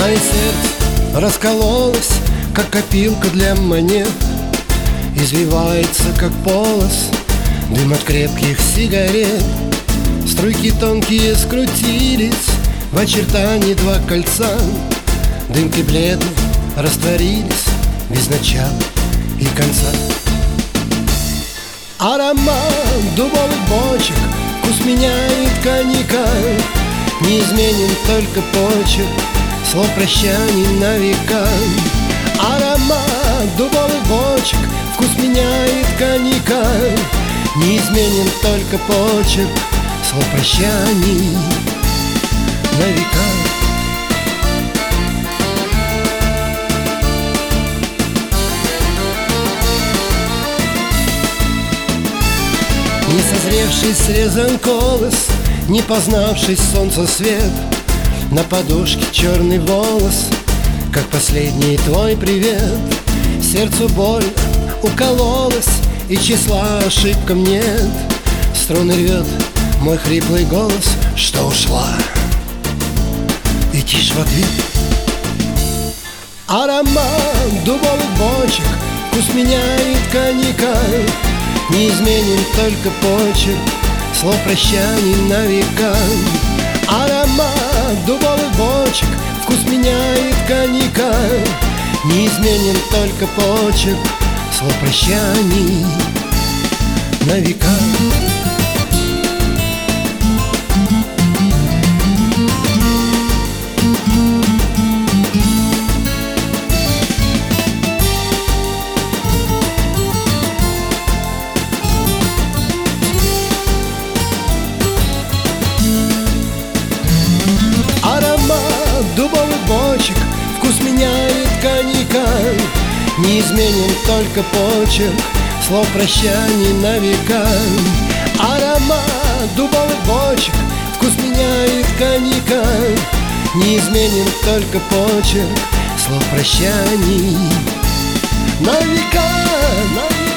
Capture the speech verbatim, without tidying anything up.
Мое сердце раскололось, как копилка для монет, извивается, как полос, дым от крепких сигарет. Струйки тонкие скрутились в очертании два кольца, дымки бледно растворились без начала и конца. Аромат дубовых бочек вкус меняет коньяка, неизменен только почерк слов прощаний на века. Аромат дубовых бочек вкус меняет коньяка, неизменен только почерк слов прощаний на века. Не созревший срезан колос, не познавший солнца свет, на подушке черный волос, как последний твой привет. Сердцу боль укололась, и числа ошибкам нет. Струны рвет мой хриплый голос, что ушла, и тишь в ответ. Аромат дубовых бочек вкус меняет коньяка, неизменен только почерк слов прощаний на века. Аромат дубовых бочек вкус меняет коньяка, неизменен только почерк слов прощаний на века. Дубовых бочек вкус меняет коньяка, неизменен только почерк слов прощаний на века. Аромат дубовых бочек вкус меняет коньяка, неизменен только почерк слов прощаний на века, на века.